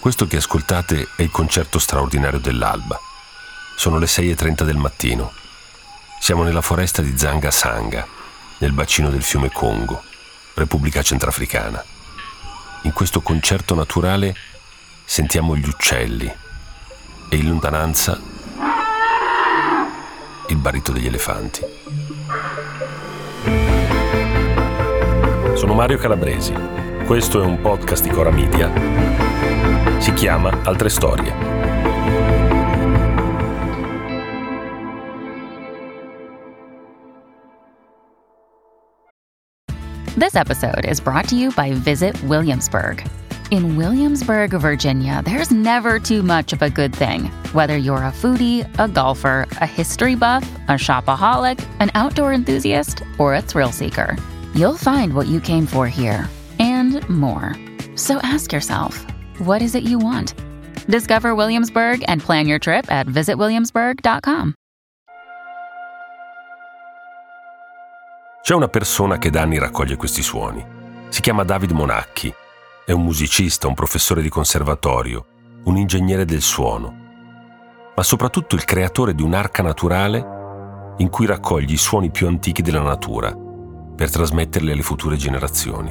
Questo che ascoltate è il concerto straordinario dell'alba. Sono le 6:30 del mattino. Siamo nella foresta di Zanga Sanga, nel bacino del fiume Congo, Repubblica Centrafricana. In questo concerto naturale sentiamo gli uccelli e in lontananza il barito degli elefanti. Sono Mario Calabresi. Questo è un podcast di Cora Media. Si chiama Altre Storie. This episode is brought to you by Visit Williamsburg. In Williamsburg, Virginia, there's never too much of a good thing. Whether you're a foodie, a golfer, a history buff, a shopaholic, an outdoor enthusiast, or a thrill seeker, you'll find what you came for here and more. So ask yourself, what is it you want? Discover Williamsburg and plan your trip at visitwilliamsburg.com. C'è una persona che da anni raccoglie questi suoni. Si chiama David Monacchi. È un musicista, un professore di conservatorio, un ingegnere del suono, ma soprattutto il creatore di un'arca naturale in cui raccoglie i suoni più antichi della natura per trasmetterli alle future generazioni.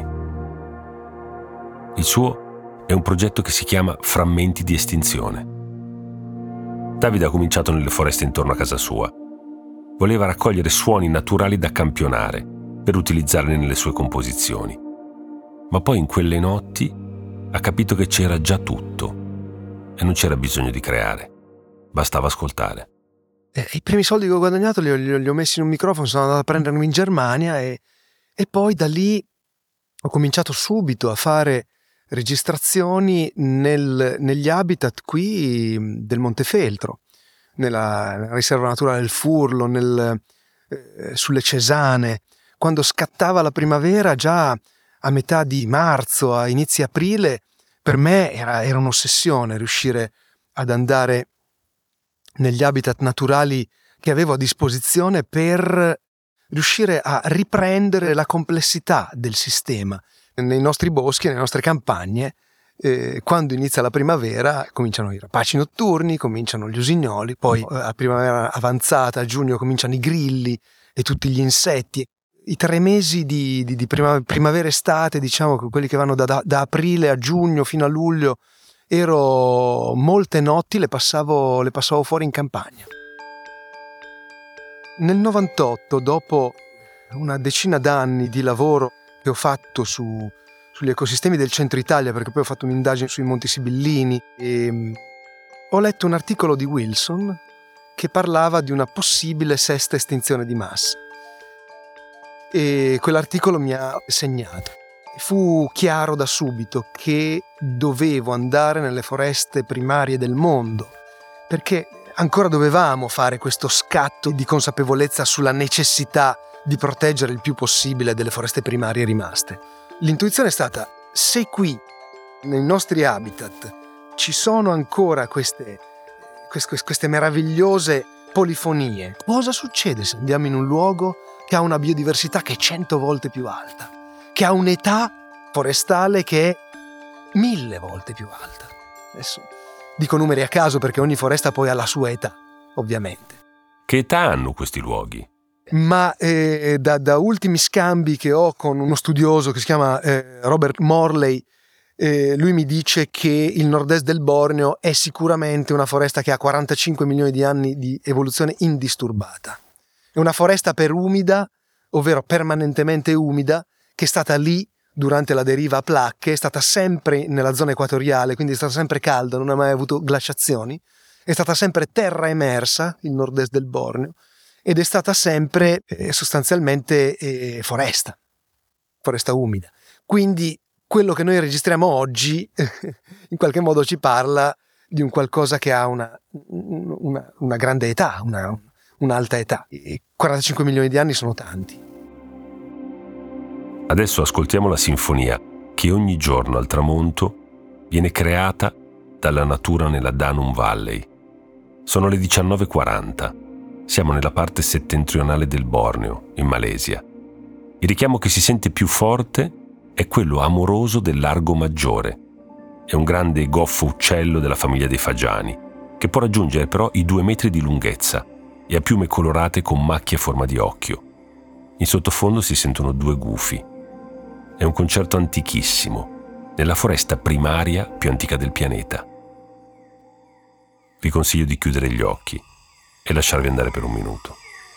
Il suo è un progetto che si chiama Frammenti di estinzione. David ha cominciato nelle foreste intorno a casa sua. Voleva raccogliere suoni naturali da campionare per utilizzarli nelle sue composizioni. Ma poi in quelle notti ha capito che c'era già tutto e non c'era bisogno di creare, bastava ascoltare. I primi soldi che ho guadagnato li ho messi in un microfono, sono andato a prendermi in Germania e poi da lì ho cominciato subito a fare registrazioni negli habitat qui del Montefeltro, nella riserva naturale del Furlo, sulle Cesane. Quando scattava la primavera, già a metà di marzo, a inizi aprile, per me era un'ossessione riuscire ad andare negli habitat naturali che avevo a disposizione per riuscire a riprendere la complessità del sistema. Nei nostri boschi, nelle nostre campagne, quando inizia la primavera cominciano i rapaci notturni, cominciano gli usignoli, poi a primavera avanzata, a giugno, cominciano i grilli e tutti gli insetti. I 3 mesi di primavera-estate, diciamo, quelli che vanno da aprile a giugno fino a luglio, molte notti le passavo fuori in campagna. Nel 98, dopo una decina d'anni di lavoro che ho fatto sugli ecosistemi del centro Italia, perché poi ho fatto un'indagine sui Monti Sibillini, e ho letto un articolo di Wilson che parlava di una possibile sesta estinzione di massa. E quell'articolo mi ha segnato. Fu chiaro da subito che dovevo andare nelle foreste primarie del mondo, perché ancora dovevamo fare questo scatto di consapevolezza sulla necessità di proteggere il più possibile delle foreste primarie rimaste. L'intuizione è stata: se qui, nei nostri habitat, ci sono ancora queste meravigliose polifonie, cosa succede se andiamo in un luogo che ha una biodiversità che è 100 volte più alta, che ha un'età forestale che è 1000 volte più alta? Adesso dico numeri a caso perché ogni foresta poi ha la sua età, ovviamente. Che età hanno questi luoghi? Ma da ultimi scambi che ho con uno studioso che si chiama Robert Morley, lui mi dice che il nord-est del Borneo è sicuramente una foresta che ha 45 milioni di anni di evoluzione indisturbata. È una foresta perumida, ovvero permanentemente umida, che è stata lì durante la deriva a placche, è stata sempre nella zona equatoriale, quindi è stata sempre calda, non ha mai avuto glaciazioni, è stata sempre terra emersa, il nord-est del Borneo, ed è stata sempre sostanzialmente foresta umida. Quindi quello che noi registriamo oggi in qualche modo ci parla di un qualcosa che ha una grande età, un'alta età. E 45 milioni di anni sono tanti. Adesso ascoltiamo la sinfonia che ogni giorno al tramonto viene creata dalla natura nella Danum Valley. Sono le 19:40. Siamo nella parte settentrionale del Borneo, in Malesia. Il richiamo che si sente più forte è quello amoroso del Largo Maggiore, è un grande e goffo uccello della famiglia dei fagiani, che può raggiungere però i 2 metri di lunghezza e ha piume colorate con macchie a forma di occhio. In sottofondo si sentono 2 gufi. È un concerto antichissimo, nella foresta primaria più antica del pianeta. Vi consiglio di chiudere gli occhi e lasciarvi andare per un minuto.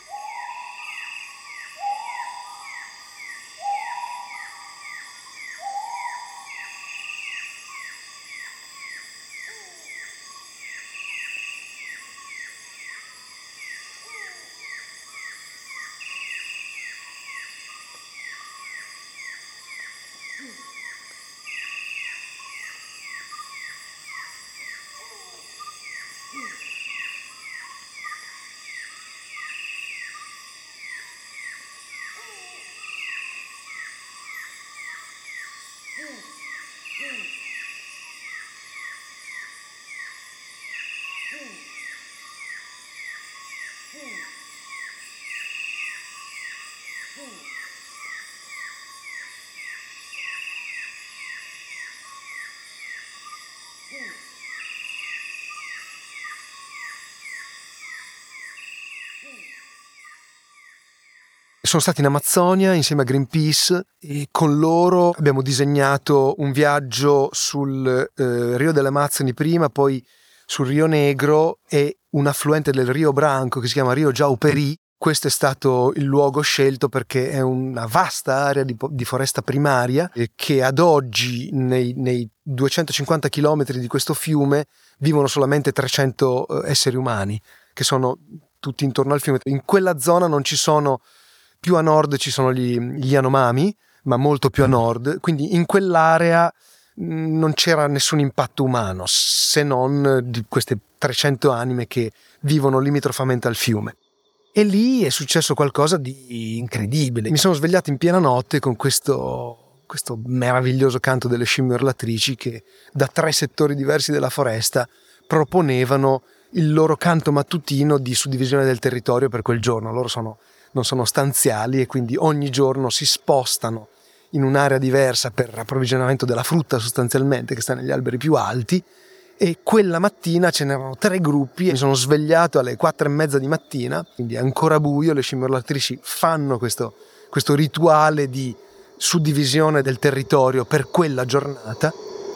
Sono stati in Amazzonia insieme a Greenpeace e con loro abbiamo disegnato un viaggio sul Rio delle Amazzoni prima, poi sul Rio Negro e un affluente del Rio Branco che si chiama Rio Jauperi. Questo è stato il luogo scelto perché è una vasta area di foresta primaria che ad oggi nei 250 chilometri di questo fiume vivono solamente 300 esseri umani che sono tutti intorno al fiume. In quella zona non ci sono, più a nord ci sono gli Yanomami, ma molto più a nord, quindi in quell'area non c'era nessun impatto umano se non di queste 300 anime che vivono limitrofamente al fiume. E lì è successo qualcosa di incredibile. Mi sono svegliato in piena notte con questo meraviglioso canto delle scimmie urlatrici che da 3 settori diversi della foresta proponevano il loro canto mattutino di suddivisione del territorio per quel giorno. Loro non sono stanziali e quindi ogni giorno si spostano in un'area diversa per approvvigionamento della frutta sostanzialmente che sta negli alberi più alti. E quella mattina ce n'erano 3 gruppi, mi sono svegliato alle 4:30 di mattina, quindi è ancora buio, le scimmie urlatrici fanno questo rituale di suddivisione del territorio per quella giornata.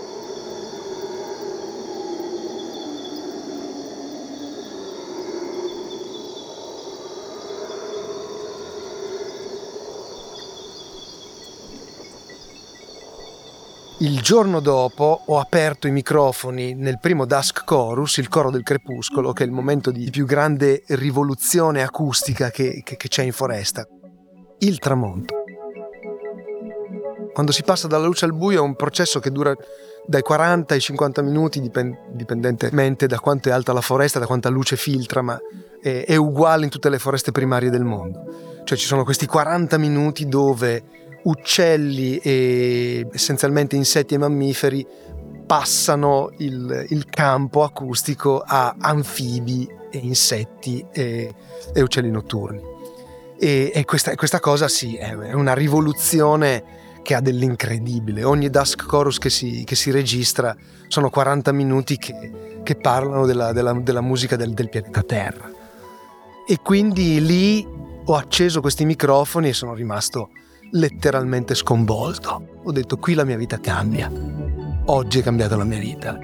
Il giorno dopo ho aperto i microfoni nel primo Dusk Chorus, il coro del crepuscolo, che è il momento di più grande rivoluzione acustica che c'è in foresta. Il tramonto. Quando si passa dalla luce al buio è un processo che dura dai 40 ai 50 minuti, dipendentemente da quanto è alta la foresta, da quanta luce filtra, ma è uguale in tutte le foreste primarie del mondo. Cioè ci sono questi 40 minuti dove uccelli e essenzialmente insetti e mammiferi passano il campo acustico a anfibi e insetti e uccelli notturni. E questa cosa sì, è una rivoluzione che ha dell'incredibile. Ogni Dusk Chorus che si registra sono 40 minuti che parlano della musica del pianeta Terra. E quindi lì ho acceso questi microfoni e sono rimasto letteralmente sconvolto. Ho detto: qui la mia vita cambia. Oggi è cambiata la mia vita.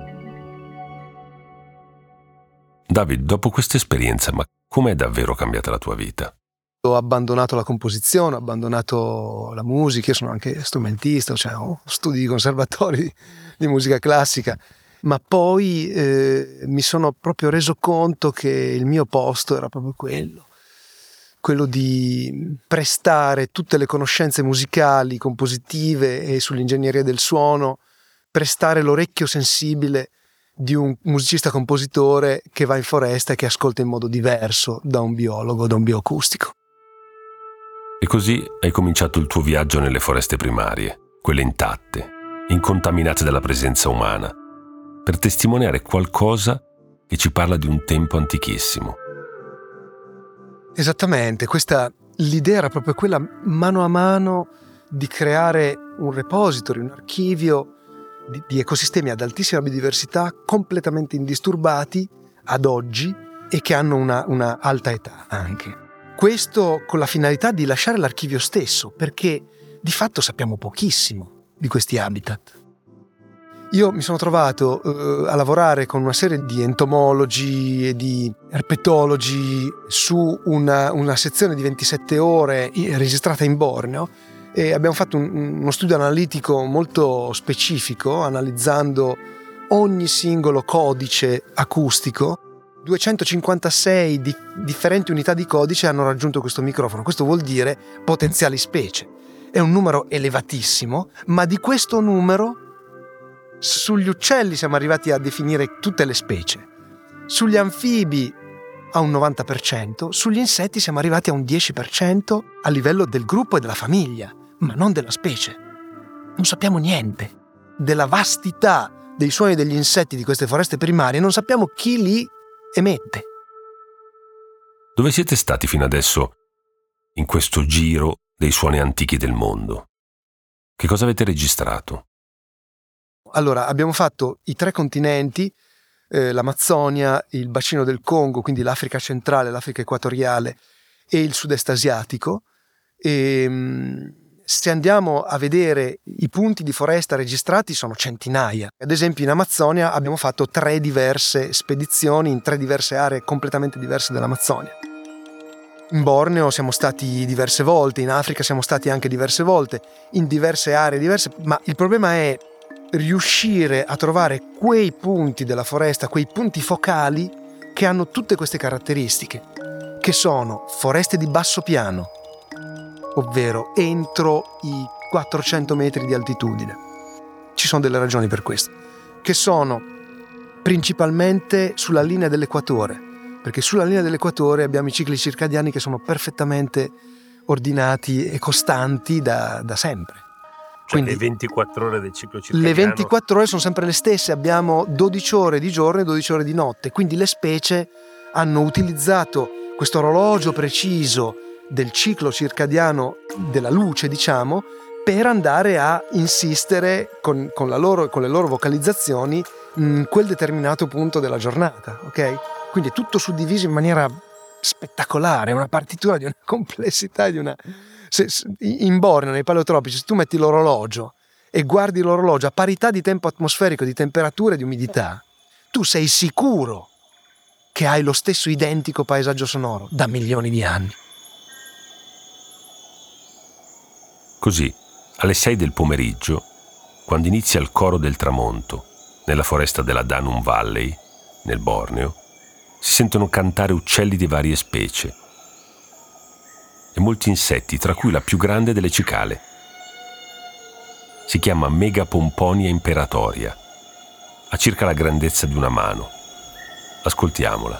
David, dopo questa esperienza, ma com'è davvero cambiata la tua vita? Ho abbandonato la composizione, ho abbandonato la musica, io sono anche strumentista, cioè ho studi di conservatori di musica classica, ma poi mi sono proprio reso conto che il mio posto era proprio quello di prestare tutte le conoscenze musicali, compositive e sull'ingegneria del suono, prestare l'orecchio sensibile di un musicista compositore che va in foresta e che ascolta in modo diverso da un biologo, da un bioacustico. E così hai cominciato il tuo viaggio nelle foreste primarie, quelle intatte, incontaminate dalla presenza umana, per testimoniare qualcosa che ci parla di un tempo antichissimo. Esattamente, l'idea era proprio quella, mano a mano, di creare un repository, un archivio di ecosistemi ad altissima biodiversità, completamente indisturbati ad oggi e che hanno una alta età anche. Questo con la finalità di lasciare l'archivio stesso, perché di fatto sappiamo pochissimo di questi habitat. Io mi sono trovato a lavorare con una serie di entomologi e di herpetologi su una sezione di 27 ore registrata in Borneo, e abbiamo fatto uno studio analitico molto specifico, analizzando ogni singolo codice acustico. 256 differenti unità di codice hanno raggiunto questo microfono. Questo vuol dire potenziali specie. È un numero elevatissimo, ma di questo numero sugli uccelli siamo arrivati a definire tutte le specie, sugli anfibi a un 90%, sugli insetti siamo arrivati a un 10% a livello del gruppo e della famiglia, ma non della specie. Non sappiamo niente della vastità dei suoni degli insetti di queste foreste primarie, non sappiamo chi li emette. Dove siete stati fino adesso in questo giro dei suoni antichi del mondo? Che cosa avete registrato? Allora, abbiamo fatto i 3 continenti, l'Amazzonia, il bacino del Congo, quindi l'Africa centrale, l'Africa equatoriale e il sud-est asiatico. Se andiamo a vedere i punti di foresta registrati sono centinaia. Ad esempio in Amazzonia abbiamo fatto 3 diverse spedizioni in 3 diverse aree completamente diverse dell'Amazzonia. In Borneo siamo stati diverse volte, in Africa siamo stati anche diverse volte, in diverse aree diverse, ma il problema è riuscire a trovare quei punti della foresta, quei punti focali che hanno tutte queste caratteristiche, che sono foreste di basso piano, ovvero entro i 400 metri di altitudine. Ci sono delle ragioni per questo, che sono principalmente sulla linea dell'equatore, perché sulla linea dell'equatore abbiamo i cicli circadiani che sono perfettamente ordinati e costanti da sempre. Cioè Quindi, le 24 ore del ciclo circadiano. le 24 ore sono sempre le stesse, abbiamo 12 ore di giorno e 12 ore di notte, quindi le specie hanno utilizzato questo orologio preciso del ciclo circadiano della luce, diciamo, per andare a insistere con le loro vocalizzazioni in quel determinato punto della giornata, ok? Quindi è tutto suddiviso in maniera spettacolare, una partitura di una complessità, in Borneo, nei paleotropici, se tu metti l'orologio e guardi l'orologio a parità di tempo atmosferico, di temperatura e di umidità, tu sei sicuro che hai lo stesso identico paesaggio sonoro da milioni di anni. Così, alle 6 del pomeriggio, quando inizia il coro del tramonto, nella foresta della Danum Valley, nel Borneo, si sentono cantare uccelli di varie specie e molti insetti, tra cui la più grande delle cicale. Si chiama Megapomponia imperatoria, ha circa la grandezza di una mano. Ascoltiamola.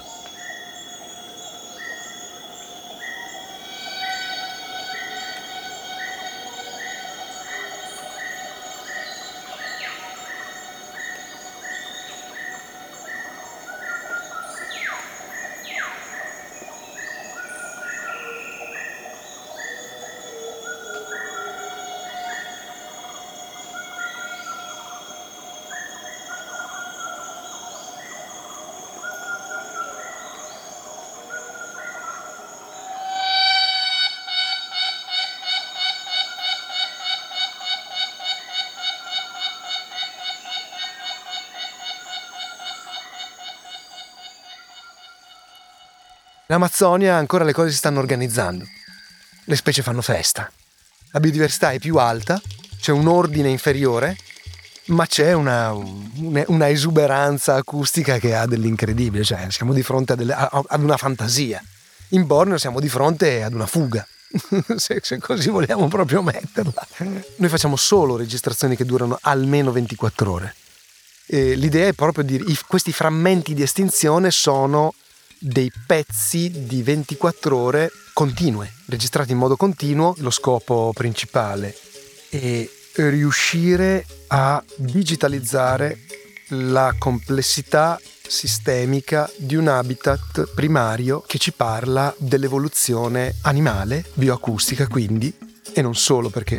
In Amazzonia ancora le cose si stanno organizzando, le specie fanno festa, la biodiversità è più alta, c'è un ordine inferiore, ma c'è una esuberanza acustica che ha dell'incredibile, cioè siamo di fronte ad una fantasia. In Borneo siamo di fronte ad una fuga, se così vogliamo proprio metterla. Noi facciamo solo registrazioni che durano almeno 24 ore. L'idea è proprio di questi frammenti di estinzione sono dei pezzi di 24 ore continue, registrati in modo continuo. Lo scopo principale è riuscire a digitalizzare la complessità sistemica di un habitat primario che ci parla dell'evoluzione animale, bioacustica quindi, e non solo, perché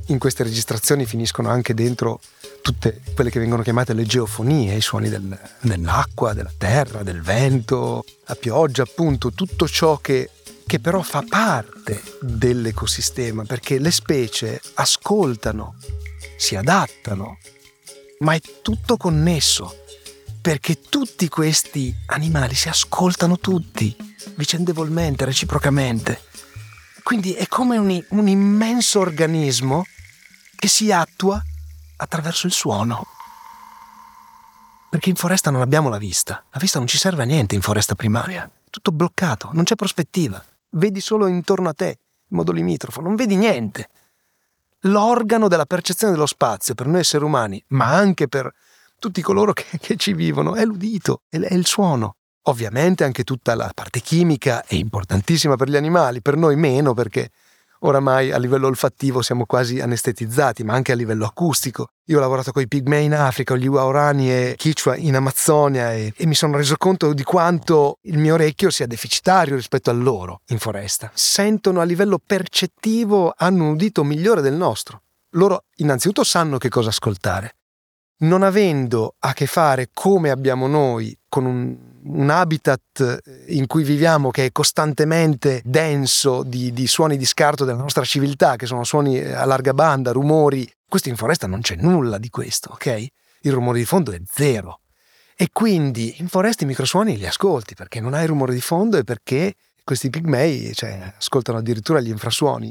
in queste registrazioni finiscono anche dentro tutte quelle che vengono chiamate le geofonie, i suoni dell'acqua, della terra, del vento, la pioggia, appunto, tutto ciò che però fa parte dell'ecosistema, perché le specie ascoltano, si adattano, ma è tutto connesso, perché tutti questi animali si ascoltano tutti, vicendevolmente, reciprocamente. Quindi è come un immenso organismo che si attua attraverso il suono. Perché in foresta non abbiamo la vista non ci serve a niente in foresta primaria, è tutto bloccato, non c'è prospettiva. Vedi solo intorno a te, in modo limitrofo, non vedi niente. L'organo della percezione dello spazio per noi esseri umani, ma anche per tutti coloro che ci vivono, è l'udito, è il suono. Ovviamente anche tutta la parte chimica è importantissima per gli animali, per noi meno, perché oramai a livello olfattivo siamo quasi anestetizzati, ma anche a livello acustico. Io ho lavorato con i pigmei in Africa, gli Waorani e Kichwa in Amazzonia e mi sono reso conto di quanto il mio orecchio sia deficitario rispetto a loro in foresta. Sentono a livello percettivo, hanno un udito migliore del nostro. Loro innanzitutto sanno che cosa ascoltare. Non avendo a che fare come abbiamo noi con un habitat in cui viviamo che è costantemente denso di suoni di scarto della nostra civiltà, che sono suoni a larga banda, rumori, questo in foresta non c'è nulla di questo, ok? Il rumore di fondo è zero. E quindi in foresta i microsuoni li ascolti perché non hai rumore di fondo e perché questi pigmei ascoltano addirittura gli infrasuoni.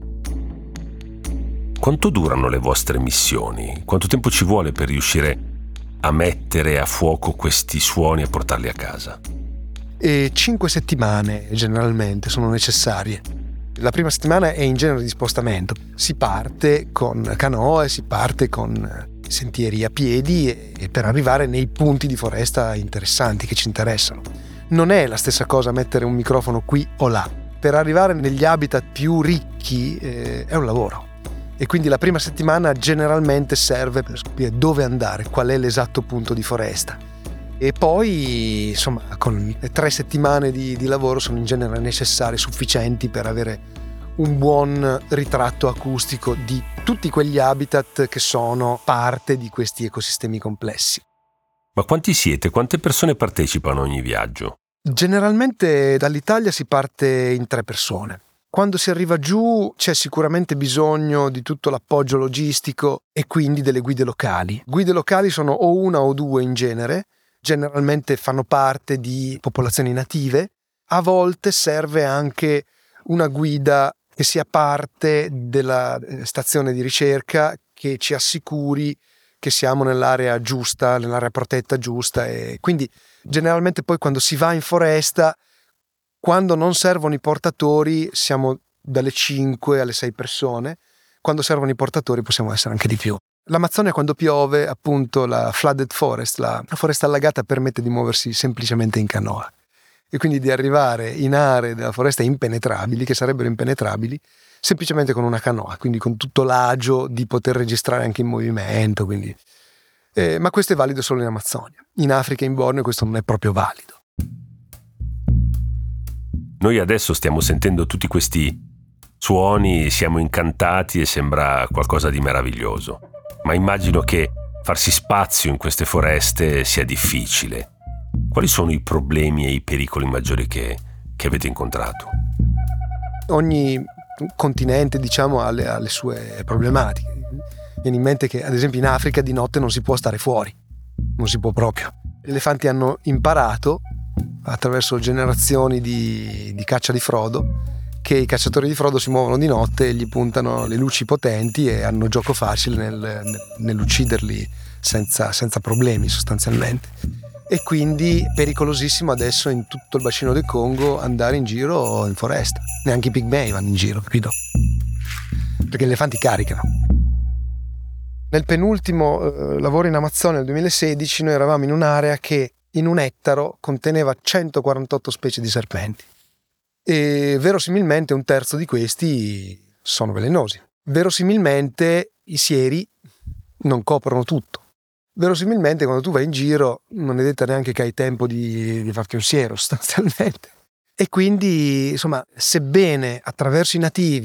Quanto durano le vostre missioni? Quanto tempo ci vuole per riuscire a mettere a fuoco questi suoni e portarli a casa? 5 settimane generalmente sono necessarie. La prima settimana è in genere di spostamento. Si parte con canoe, si parte con sentieri a piedi e per arrivare nei punti di foresta interessanti che ci interessano. Non è la stessa cosa mettere un microfono qui o là. Per arrivare negli habitat più ricchi è un lavoro. E quindi la prima settimana generalmente serve per scoprire dove andare, qual è l'esatto punto di foresta. E poi, insomma, con le 3 settimane di lavoro sono in genere necessarie, sufficienti per avere un buon ritratto acustico di tutti quegli habitat che sono parte di questi ecosistemi complessi. Ma quanti siete? Quante persone partecipano a ogni viaggio? Generalmente dall'Italia si parte in 3 persone. Quando si arriva giù c'è sicuramente bisogno di tutto l'appoggio logistico e quindi delle guide locali. Guide locali sono o 1 o 2 in genere, generalmente fanno parte di popolazioni native. A volte serve anche una guida che sia parte della stazione di ricerca, che ci assicuri che siamo nell'area giusta, nell'area protetta giusta. E quindi generalmente poi quando si va in foresta, quando non servono i portatori siamo dalle 5 alle 6 persone, quando servono i portatori possiamo essere anche di più. L'Amazzonia quando piove, appunto la flooded forest, la foresta allagata permette di muoversi semplicemente in canoa e quindi di arrivare in aree della foresta impenetrabili, che sarebbero impenetrabili, semplicemente con una canoa, quindi con tutto l'agio di poter registrare anche in movimento. Quindi. Ma questo è valido solo in Amazzonia. In Africa e in Borneo questo non è proprio valido. Noi adesso stiamo sentendo tutti questi suoni, siamo incantati e sembra qualcosa di meraviglioso. Ma immagino che farsi spazio in queste foreste sia difficile. Quali sono i problemi e i pericoli maggiori che avete incontrato? Ogni continente, diciamo, ha le sue problematiche. Viene in mente che, ad esempio, in Africa di notte non si può stare fuori. Non si può proprio. Gli elefanti hanno imparato, attraverso generazioni di caccia di frodo, che i cacciatori di frodo si muovono di notte e gli puntano le luci potenti e hanno gioco facile nell'ucciderli senza problemi sostanzialmente. E quindi è pericolosissimo adesso in tutto il bacino del Congo andare in giro in foresta. Neanche i pigmei vanno in giro, capito? Perché gli elefanti caricano. Nel penultimo lavoro in Amazzonia, nel 2016, noi eravamo in un'area che in un ettaro conteneva 148 specie di serpenti e verosimilmente 1/3 di questi sono velenosi. Verosimilmente i sieri non coprono tutto. Verosimilmente quando tu vai in giro non è detta neanche che hai tempo di farti un siero sostanzialmente. E quindi, insomma, sebbene attraverso i nativi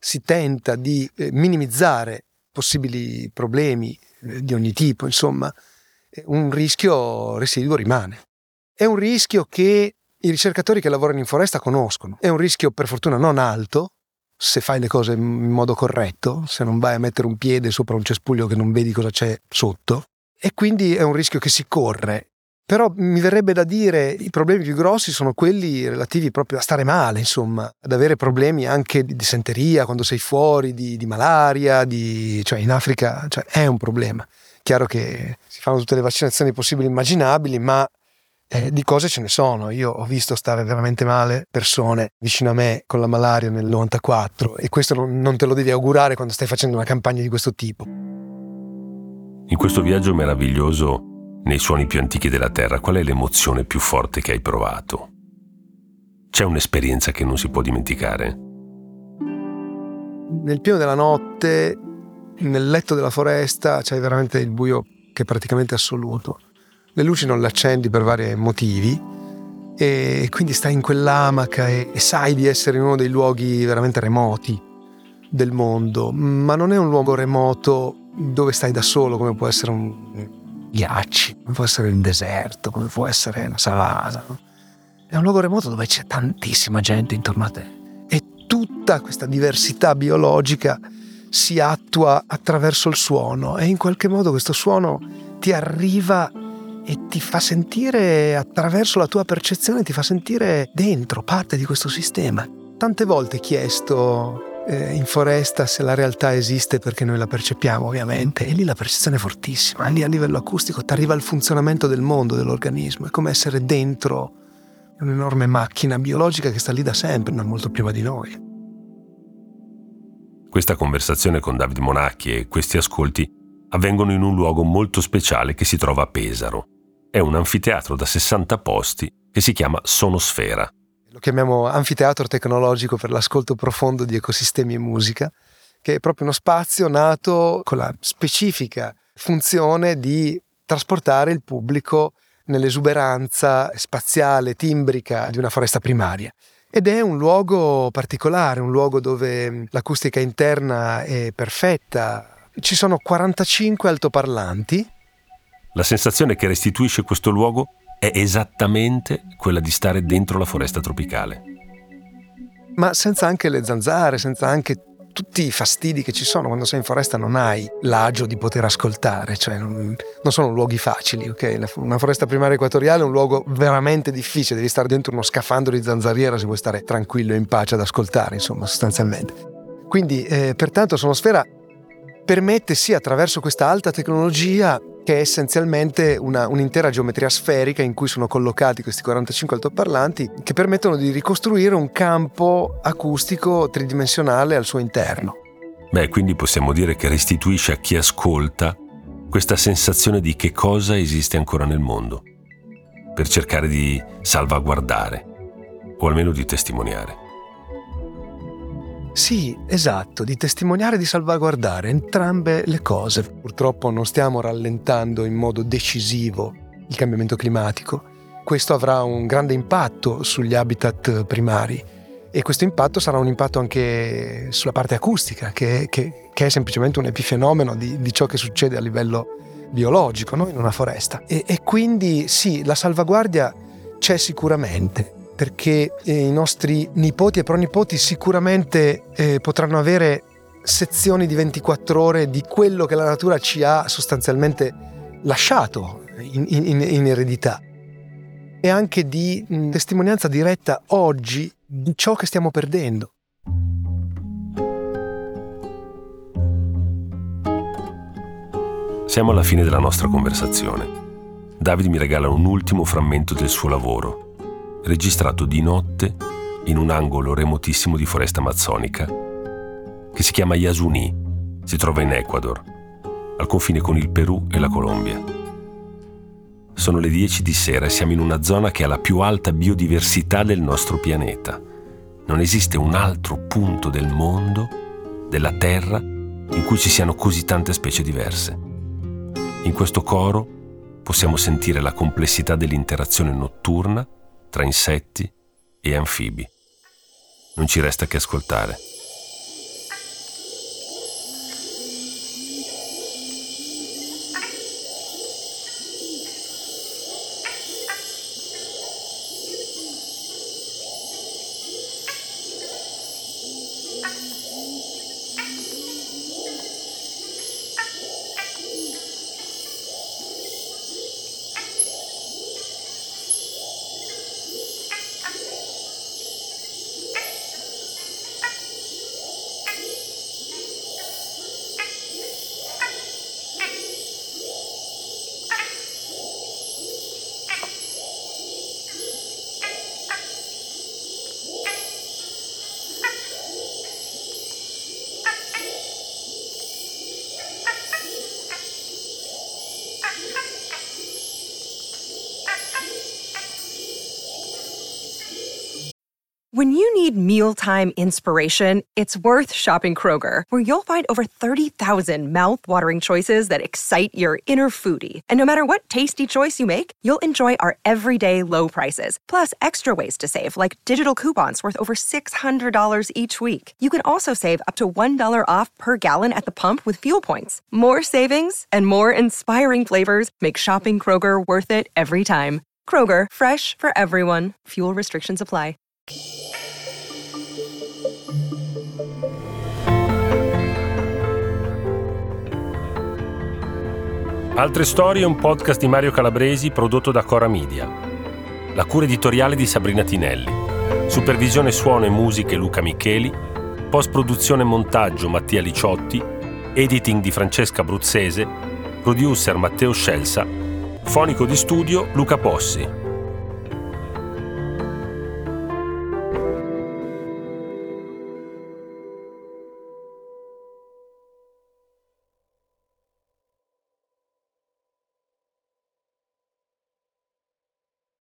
si tenta di minimizzare possibili problemi di ogni tipo, insomma, un rischio residuo rimane. È un rischio che i ricercatori che lavorano in foresta conoscono. È un rischio per fortuna non alto, se fai le cose in modo corretto, se non vai a mettere un piede sopra un cespuglio che non vedi cosa c'è sotto, e quindi è un rischio che si corre. Però mi verrebbe da dire i problemi più grossi sono quelli relativi proprio a stare male, insomma, ad avere problemi anche di dissenteria quando sei fuori, di malaria, cioè in Africa è un problema. Chiaro che si fanno tutte le vaccinazioni possibili e immaginabili, ma di cose ce ne sono. Io ho visto stare veramente male persone vicino a me con la malaria nel 94 e questo non te lo devi augurare quando stai facendo una campagna di questo tipo. In questo viaggio meraviglioso nei suoni più antichi della Terra, qual è l'emozione più forte che hai provato? C'è un'esperienza che non si può dimenticare? Nel pieno della notte, nel letto della foresta, c'è veramente il buio che è praticamente assoluto. Le luci non le accendi per vari motivi e quindi stai in quell'amaca e sai di essere in uno dei luoghi veramente remoti del mondo, ma non è un luogo remoto dove stai da solo come può essere un ghiacci, come può essere il deserto, come può essere la savana. È un luogo remoto dove c'è tantissima gente intorno a te e tutta questa diversità biologica si attua attraverso il suono e in qualche modo questo suono ti arriva e ti fa sentire, attraverso la tua percezione, ti fa sentire dentro, parte di questo sistema. Tante volte chiesto in foresta se la realtà esiste perché noi la percepiamo, ovviamente, e lì la percezione è fortissima, lì a livello acustico ti arriva il funzionamento del mondo, dell'organismo, è come essere dentro un'enorme macchina biologica che sta lì da sempre, non molto prima di noi. Questa conversazione con David Monacchi e questi ascolti avvengono in un luogo molto speciale che si trova a Pesaro. È un anfiteatro da 60 posti che si chiama Sonosfera. Lo chiamiamo anfiteatro tecnologico per l'ascolto profondo di ecosistemi e musica, che è proprio uno spazio nato con la specifica funzione di trasportare il pubblico nell'esuberanza spaziale, timbrica di una foresta primaria. Ed è un luogo particolare, un luogo dove l'acustica interna è perfetta. Ci sono 45 altoparlanti. La sensazione che restituisce questo luogo è esattamente quella di stare dentro la foresta tropicale. Ma senza anche le zanzare, senza anche tutti i fastidi che ci sono. Quando sei in foresta non hai l'agio di poter ascoltare, cioè non sono luoghi facili, ok? Una foresta primaria equatoriale è un luogo veramente difficile, devi stare dentro uno scafandro di zanzariera se vuoi stare tranquillo e in pace ad ascoltare, insomma, sostanzialmente. Quindi, pertanto, Sonosfera permette sì, attraverso questa alta tecnologia, che è essenzialmente un'intera geometria sferica in cui sono collocati questi 45 altoparlanti, che permettono di ricostruire un campo acustico tridimensionale al suo interno. Quindi possiamo dire che restituisce a chi ascolta questa sensazione di che cosa esiste ancora nel mondo, per cercare di salvaguardare, o almeno di testimoniare. Sì, esatto, di testimoniare e di salvaguardare entrambe le cose. Purtroppo non stiamo rallentando in modo decisivo il cambiamento climatico. Questo avrà un grande impatto sugli habitat primari e questo impatto sarà un impatto anche sulla parte acustica, che è semplicemente un epifenomeno di ciò che succede a livello biologico, no? In una foresta. E quindi sì, la salvaguardia c'è sicuramente, perché i nostri nipoti e pronipoti sicuramente potranno avere sezioni di 24 ore di quello che la natura ci ha sostanzialmente lasciato in eredità e anche di testimonianza diretta oggi di ciò che stiamo perdendo. Siamo alla fine della nostra conversazione. David mi regala un ultimo frammento del suo lavoro, registrato di notte in un angolo remotissimo di foresta amazzonica che si chiama Yasuní, si trova in Ecuador, al confine con il Perù e la Colombia. Sono le 10 di sera e siamo in una zona che ha la più alta biodiversità del nostro pianeta. Non esiste un altro punto del mondo, della Terra, in cui ci siano così tante specie diverse. In questo coro possiamo sentire la complessità dell'interazione notturna tra insetti e anfibi. Non ci resta che ascoltare. When you need mealtime inspiration, it's worth shopping Kroger, where you'll find over 30,000 mouth-watering choices that excite your inner foodie. And no matter what tasty choice you make, you'll enjoy our everyday low prices, plus extra ways to save, like digital coupons worth over $600 each week. You can also save up to $1 off per gallon at the pump with fuel points. More savings and more inspiring flavors make shopping Kroger worth it every time. Kroger, fresh for everyone. Fuel restrictions apply. Altre storie è un podcast di Mario Calabresi prodotto da Cora Media. La cura editoriale di Sabrina Tinelli. Supervisione suono e musiche Luca Micheli. Post-produzione e montaggio Mattia Liciotti. Editing di Francesca Bruzzese. Producer Matteo Scelsa. Fonico di studio Luca Possi.